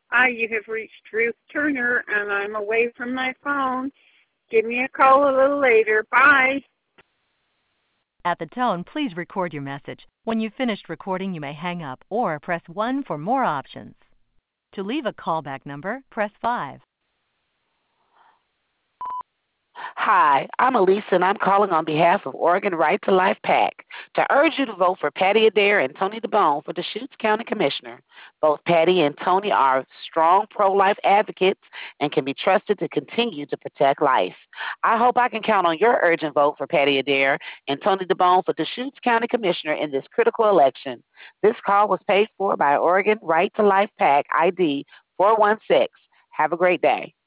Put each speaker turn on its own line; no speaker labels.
Hi, you have reached Ruth Turner, and I'm away from my phone. Give me a call a little later. Bye.
At the tone, please record your message. When you've finished recording, you may hang up or press 1 for more options. To leave a callback number, press 5.
Hi, I'm Elisa, and I'm calling on behalf of Oregon Right to Life PAC to urge you to vote for Patty Adair and Tony DeBone for Deschutes County Commissioner. Both Patty and Tony are strong pro-life advocates and can be trusted to continue to protect life. I hope I can count on your urgent vote for Patty Adair and Tony DeBone for Deschutes County Commissioner in this critical election. This call was paid for by Oregon Right to Life PAC ID 416. Have a great day.